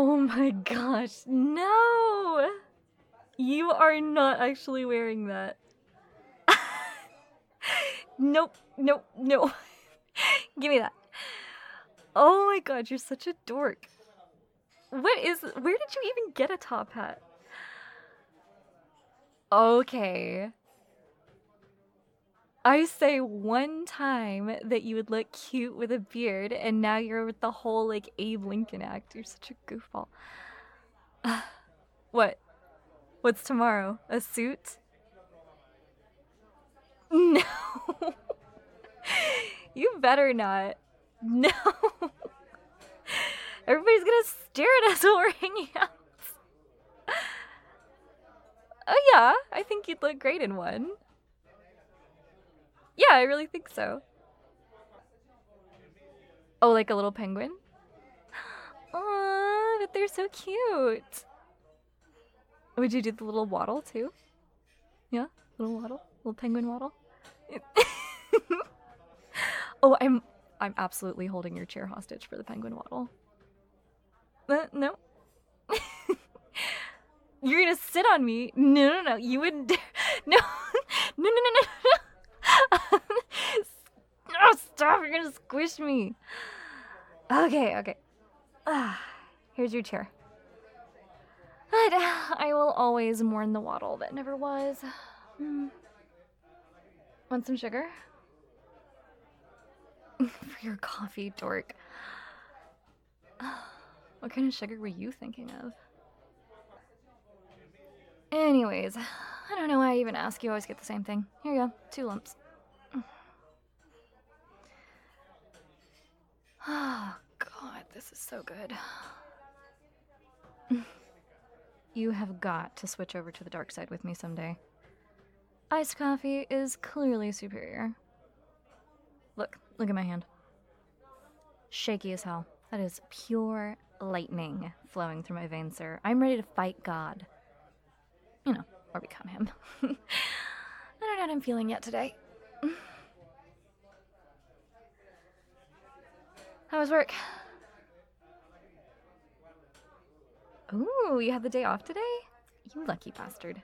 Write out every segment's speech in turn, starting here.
Oh my gosh, no! You are not actually wearing that. Nope, nope, no. Give me that. Oh my god, you're such a dork. Where did you even get a top hat? Okay. I say one time that you would look cute with a beard, and now you're with the whole, like, Abe Lincoln act. You're such a goofball. What? What's tomorrow? A suit? No. You better not. No. Everybody's gonna stare at us while we're hanging out. Oh yeah, I think you'd look great in one. Yeah, I really think so. Oh, like a little penguin? Aw, but they're so cute. Would you do the little waddle too? Yeah, little waddle, little penguin waddle. Oh, I'm absolutely holding your chair hostage for the penguin waddle. No. You're gonna sit on me? No. You wouldn't dare. No. No. No, stop. You're gonna squish me. Okay. Here's your chair. But I will always mourn the waddle that never was. Want some sugar? For your coffee, dork. What kind of sugar were you thinking of? Anyways, I don't know why I even ask. You always get the same thing. Here you go, 2 lumps. Oh, God, this is so good. You have got to switch over to the dark side with me someday. Iced coffee is clearly superior. Look at my hand. Shaky as hell. That is pure lightning flowing through my veins, sir. I'm ready to fight God. You know, or become him. I don't know what I'm feeling yet today. How was work? Ooh, you had the day off today? You lucky bastard.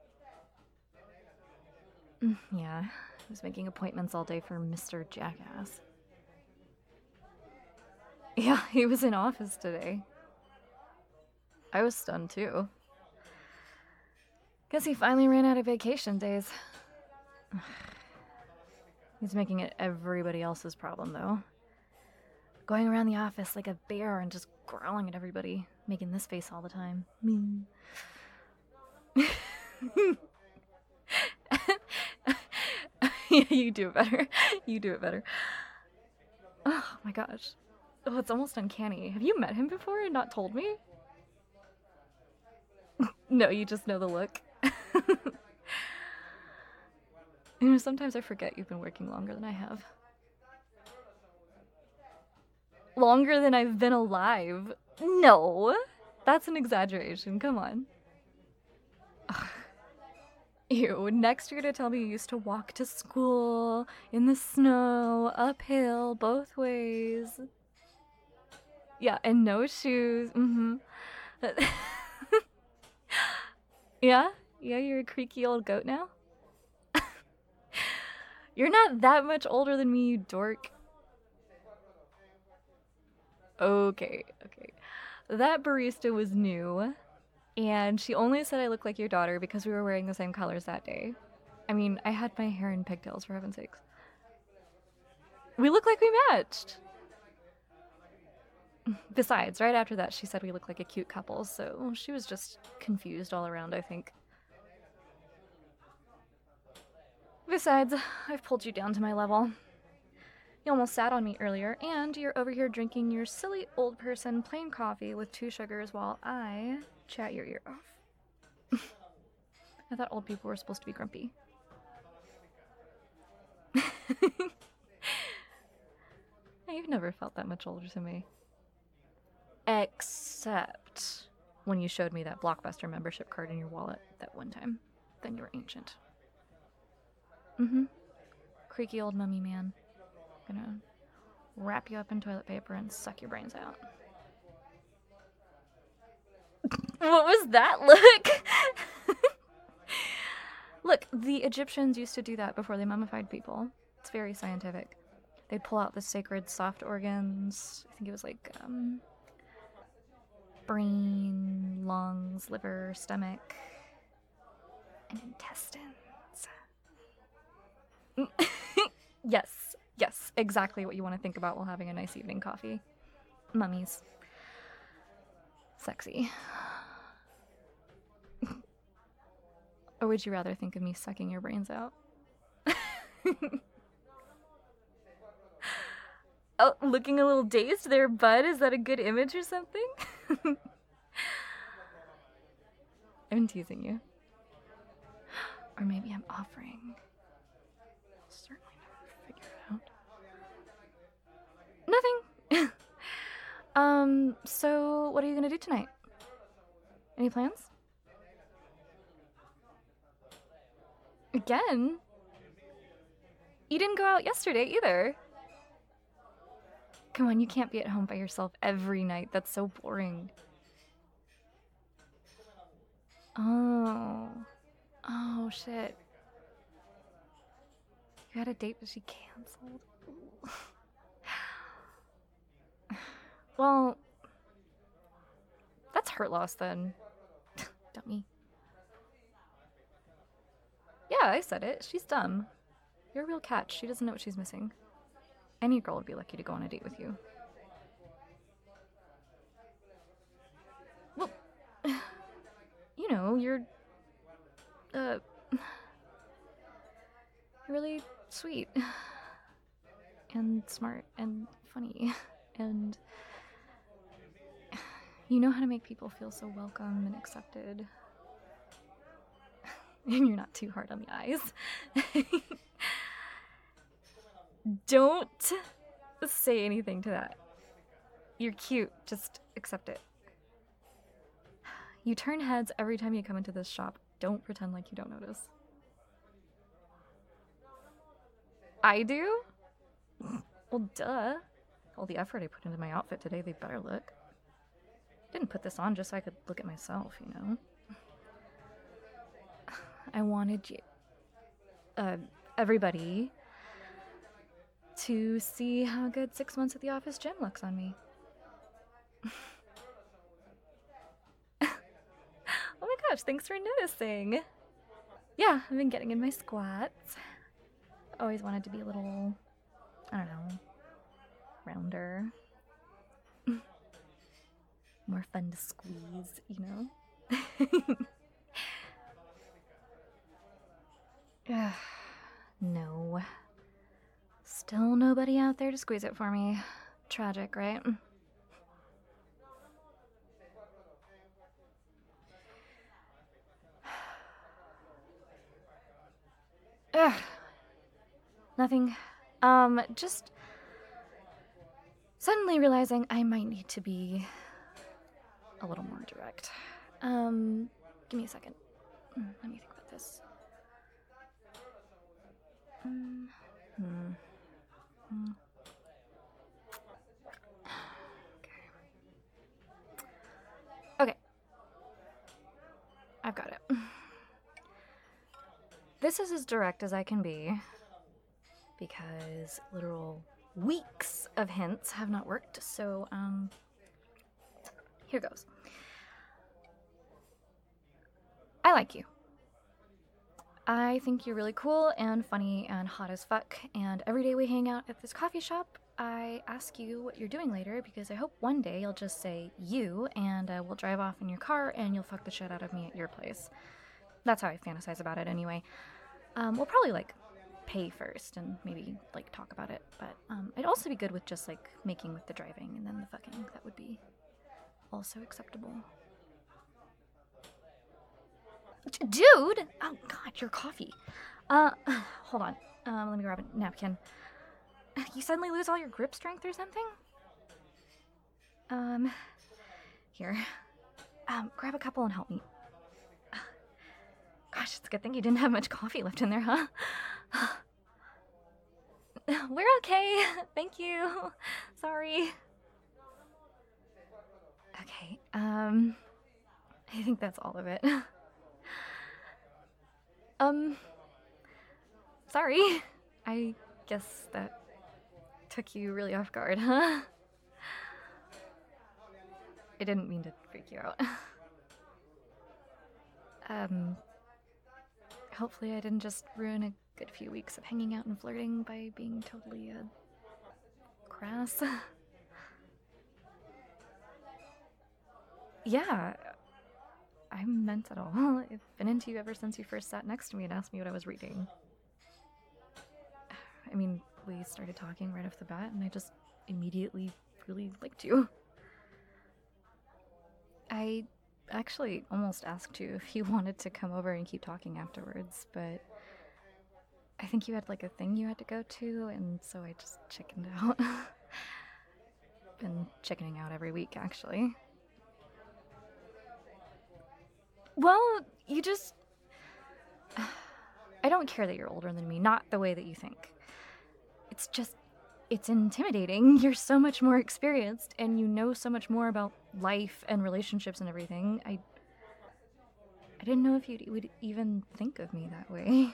Yeah, I was making appointments all day for Mr. Jackass. Yeah, he was in office today. I was stunned too. Guess he finally ran out of vacation days. He's making it everybody else's problem, though. Going around the office like a bear and just growling at everybody, making this face all the time. Yeah, you do it better. You do it better. Oh my gosh. Oh, it's almost uncanny. Have you met him before and not told me? No, you just know the look. You know, sometimes I forget you've been working longer than I have. Longer than I've been alive? No, that's an exaggeration. Come on. Ugh. Ew, next you're gonna tell me you used to walk to school in the snow, uphill, both ways. Yeah, and no shoes. Yeah, you're a creaky old goat now? You're not that much older than me, you dork. Okay. That barista was new, and she only said I look like your daughter because we were wearing the same colors that day. I mean, I had my hair in pigtails, for heaven's sakes. We look like we matched. Besides, right after that, she said we look like a cute couple, so she was just confused all around, I think. Besides, I've pulled you down to my level. You almost sat on me earlier, and you're over here drinking your silly old person plain coffee with 2 sugars while I chat your ear off. I thought old people were supposed to be grumpy. You've never felt that much older to me. Except when you showed me that Blockbuster membership card in your wallet that one time. Then you were ancient. Creaky old mummy man. Gonna wrap you up in toilet paper and suck your brains out. What was that look? Look, the Egyptians used to do that before they mummified people. It's very scientific. They'd pull out the sacred soft organs. I think it was like brain, lungs, liver, stomach, and intestines. Yes, exactly what you want to think about while having a nice evening coffee. Mummies. Sexy. Or would you rather think of me sucking your brains out? Oh, looking a little dazed there, bud. Is that a good image or something? I'm teasing you. Or maybe I'm offering. I'll certainly never figure it out. Nothing. So what are you gonna do tonight? Any plans? Again? You didn't go out yesterday either. Come on, you can't be at home by yourself every night. That's so boring. Oh, shit. You had a date but she canceled? Well, that's hurt loss then. Dummy. Yeah, I said it. She's dumb. You're a real catch. She doesn't know what she's missing. Any girl would be lucky to go on a date with you. Well, you know, you're really sweet and smart and funny and you know how to make people feel so welcome and accepted. And you're not too hard on the eyes. Don't say anything to that. You're cute. Just accept it. You turn heads every time you come into this shop. Don't pretend like you don't notice. I do? Well, duh. All the effort I put into my outfit today, they better look. Didn't put this on just so I could look at myself, you know? I wanted you, everybody to see how good 6 months at the office gym looks on me. Oh my gosh, thanks for noticing. Yeah, I've been getting in my squats. Always wanted to be a little, I don't know, rounder. More fun to squeeze, you know? No. Still nobody out there to squeeze it for me. Tragic, right? Nothing. Just suddenly realizing I might need to be a little more direct. Give me a second. Let me think about this. Okay. I've got it. This is as direct as I can be because literal weeks of hints have not worked, so, here goes. I like you. I think you're really cool and funny and hot as fuck, and every day we hang out at this coffee shop, I ask you what you're doing later because I hope one day you'll just say you and we'll drive off in your car and you'll fuck the shit out of me at your place. That's how I fantasize about it anyway. We'll probably, like, pay first and maybe, like, talk about it, but it'd also be good with just, like, making with the driving and then the fucking. That would be also acceptable. Dude! Oh god, your coffee. Hold on. Let me grab a napkin. You suddenly lose all your grip strength or something? Here. Grab a couple and help me. Gosh, it's a good thing you didn't have much coffee left in there, huh? We're okay. Thank you. Sorry. Okay, I think that's all of it. um, sorry. I guess that took you really off guard, huh? I didn't mean to freak you out. um, hopefully I didn't just ruin a good few weeks of hanging out and flirting by being totally, crass. Yeah, I meant it all. I've been into you ever since you first sat next to me and asked me what I was reading. I mean, we started talking right off the bat, and I just immediately really liked you. I actually almost asked you if you wanted to come over and keep talking afterwards, but I think you had like a thing you had to go to, and so I just chickened out. Been chickening out every week, actually. Well, you just. I don't care that you're older than me, not the way that you think. It's just. It's intimidating. You're so much more experienced, and you know so much more about life and relationships and everything. I didn't know if you would even think of me that way.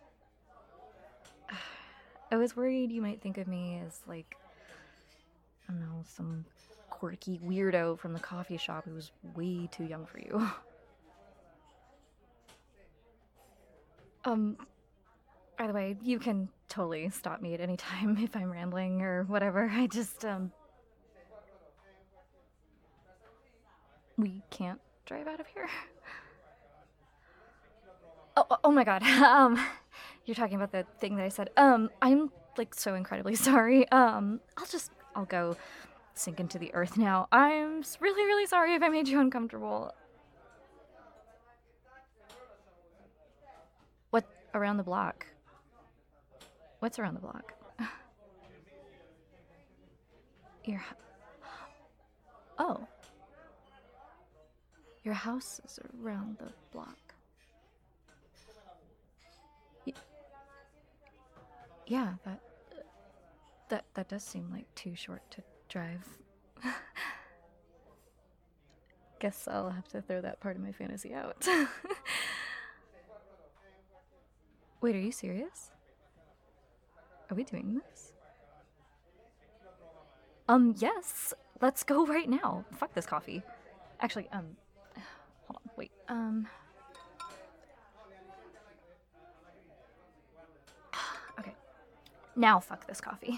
I was worried you might think of me as, like, I don't know, some quirky weirdo from the coffee shop who was way too young for you. By the way, you can totally stop me at any time if I'm rambling or whatever. I just, we can't drive out of here? Oh my god. You're talking about the thing that I said. I'm, like, so incredibly sorry. I'll go sink into the earth now. I'm really, really sorry if I made you uncomfortable. What around the block? What's around the block? Your oh. Your house is around the block. Yeah, that does seem like too short to drive. Guess I'll have to throw that part of my fantasy out. Wait, are you serious? Are we doing this? Yes. Let's go right now. Fuck this coffee. Actually, hold on, wait. Okay. Now fuck this coffee.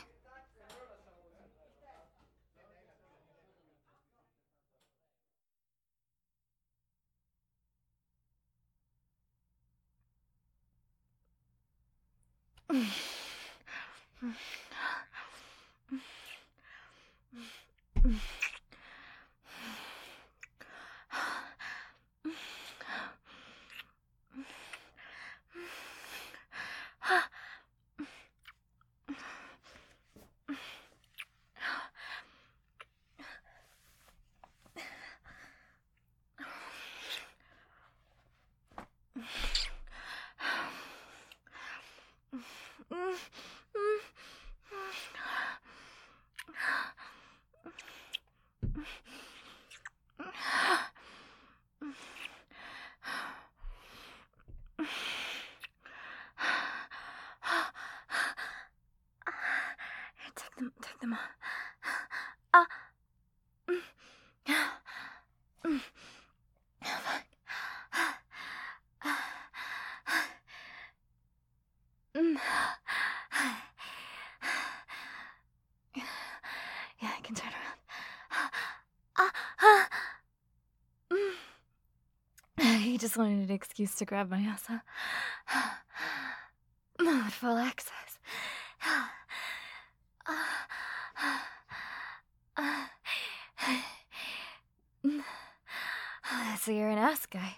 Take them off. Yeah, I can turn around. He just wanted an excuse to grab my ass, huh? Full access. So you're an ass guy.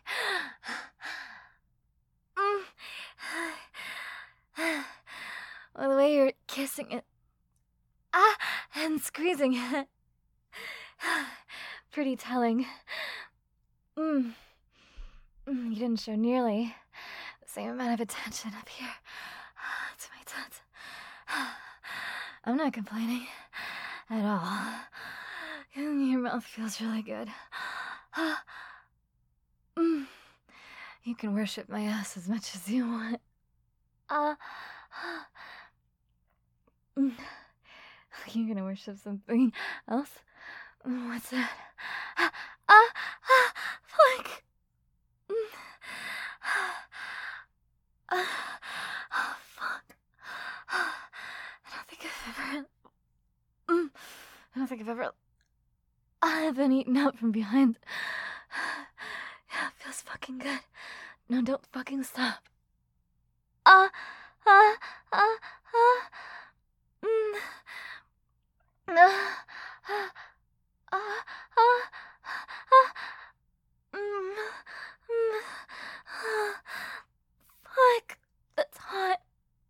Well, the way you're kissing it. And squeezing it. Pretty telling. You didn't show nearly the same amount of attention up here to my tits. I'm not complaining at all. Your mouth feels really good. You can worship my ass as much as you want. You're gonna worship something else? What's that? Fuck! Oh, fuck. I don't think I've ever been eaten up from behind. Yeah, it feels fucking good. No, don't fucking stop. Fuck, that's hot.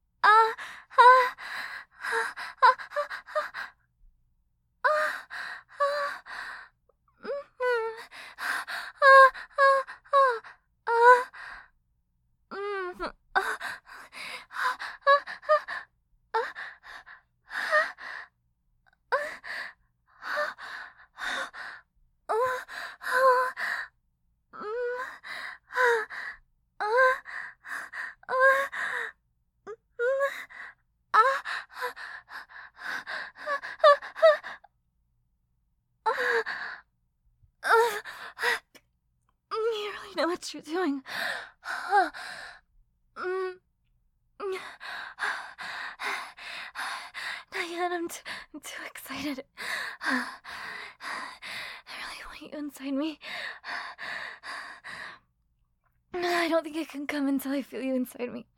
You really know what you're doing. Not yet, I'm too excited. I really want you inside me. I don't think I can come until I feel you inside me.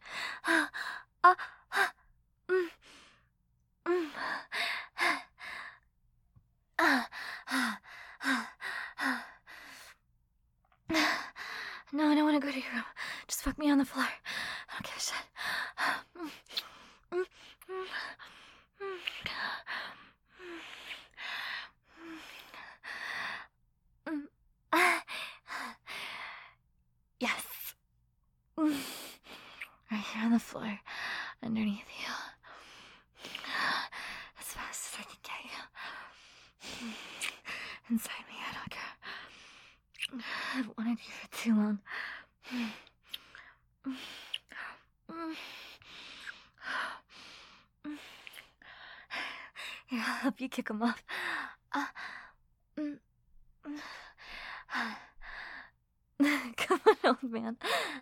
No, I don't want to go to your room. Just fuck me on the floor. I don't give a shit. Yes. Right here on the floor, underneath you. As fast as I can get you. Inside me, I don't care. I've wanted you for too long. Here, I'll help you kick him off. Come on, old man.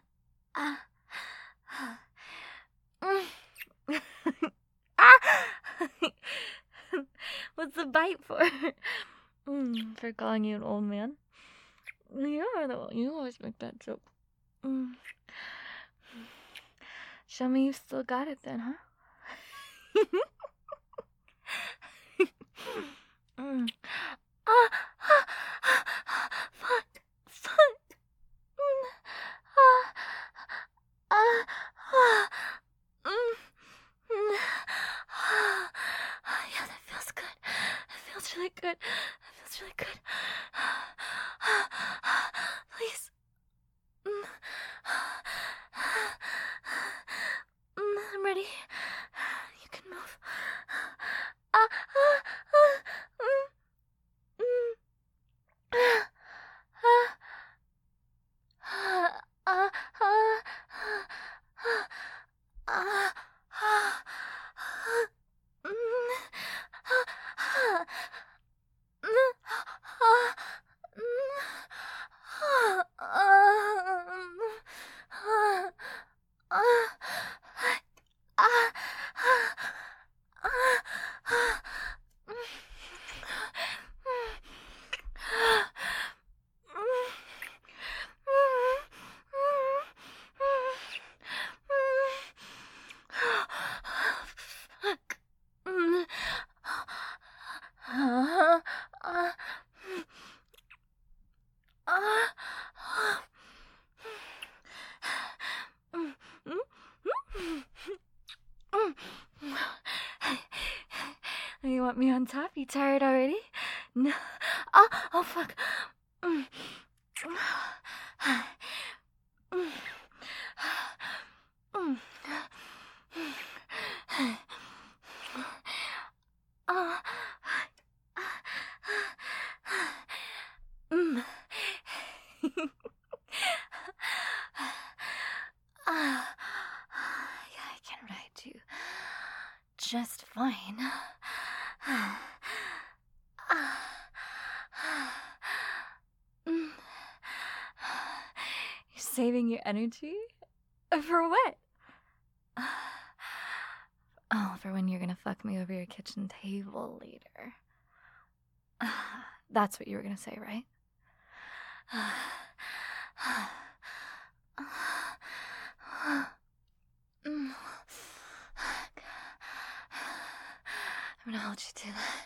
What's the bite for? For calling you an old man? You always make that joke. Show me you still got it then, huh? Fuck. Yeah, that feels good. That feels really good. Please. I'm ready. You can move. You want me on top? You tired already? No. Oh fuck. just fine. You're saving your energy? For what? Oh, for when you're gonna fuck me over your kitchen table later. That's what you were gonna say, right? I'm gonna hold you to that.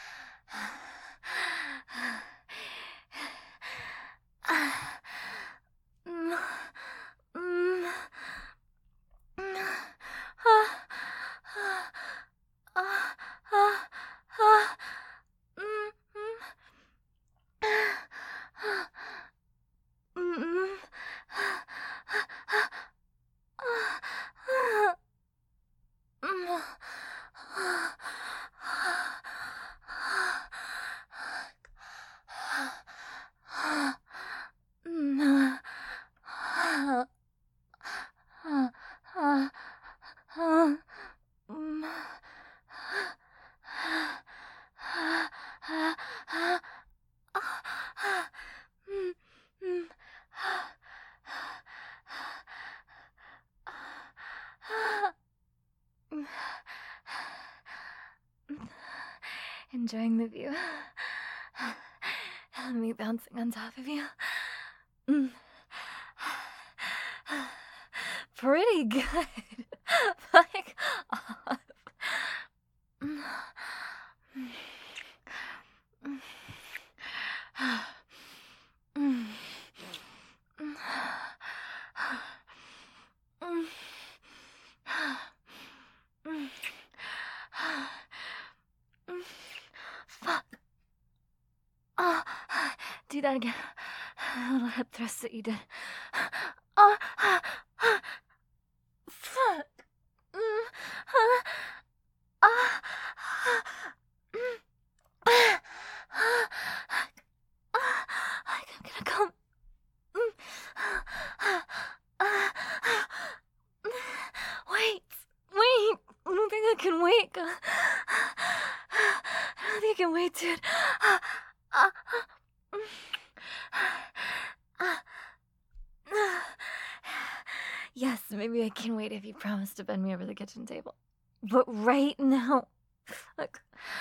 Enjoying the view. Me bouncing on top of you. Pretty good. Like, fuck. Do that again. A little hip thrust that you did. Fuck. I'm gonna come. Wait. I don't think I can wait. I don't think I can wait, dude. Yes, maybe I can wait if you promise to bend me over the kitchen table. But right now, look.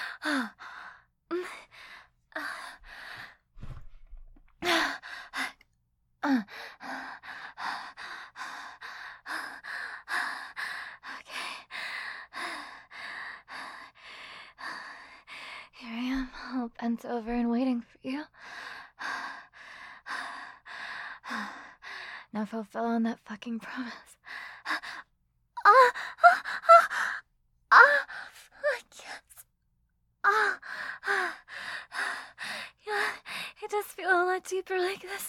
Here I am, all bent over and waiting for you. Now fulfill on that fucking promise. Yeah, it does feel a lot deeper like this.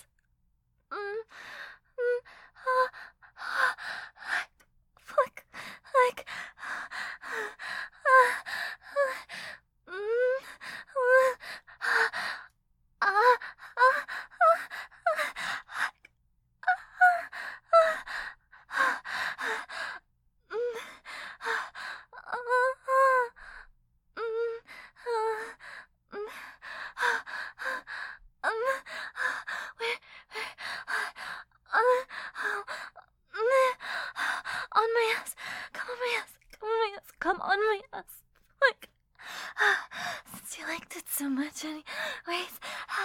Fuck, like. On my ass. Come on my ass. Like, since you liked it so much anyways.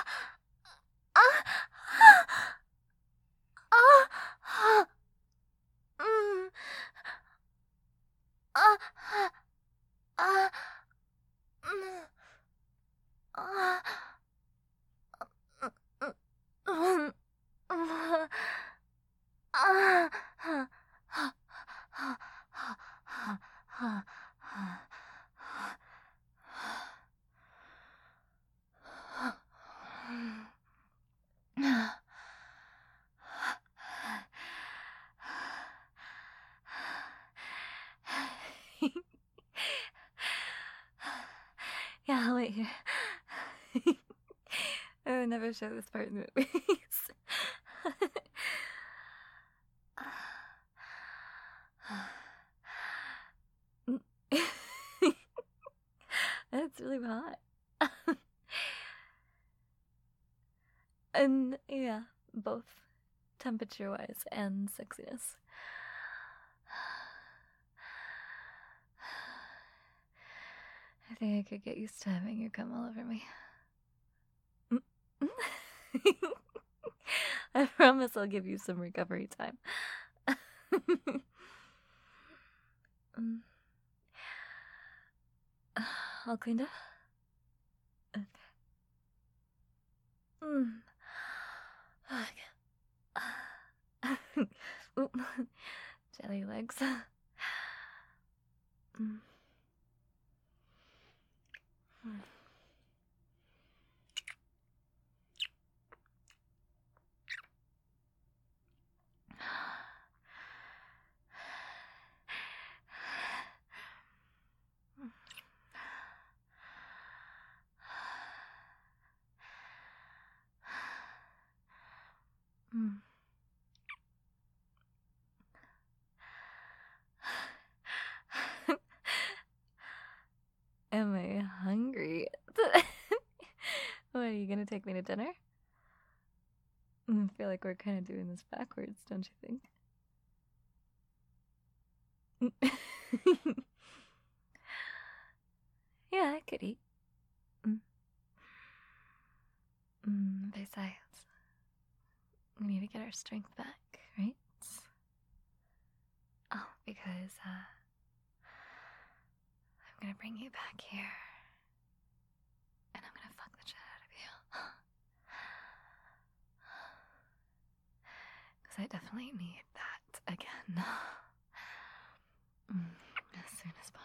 Yeah, I'll wait here. I would never show this part in the movies. And yeah, both temperature wise and sexiness. I think I could get used to having you come all over me. I promise I'll give you some recovery time. All cleaned up? Okay. Okay. Oop. Jelly legs. Am I hungry? What, are you gonna take me to dinner? I feel like we're kind of doing this backwards, don't you think? Yeah, I could eat. Besides, we need to get our strength back, right? Oh, because, I'm gonna bring you back here. And I'm gonna fuck the shit out of you. Because I definitely need that again. As soon as possible.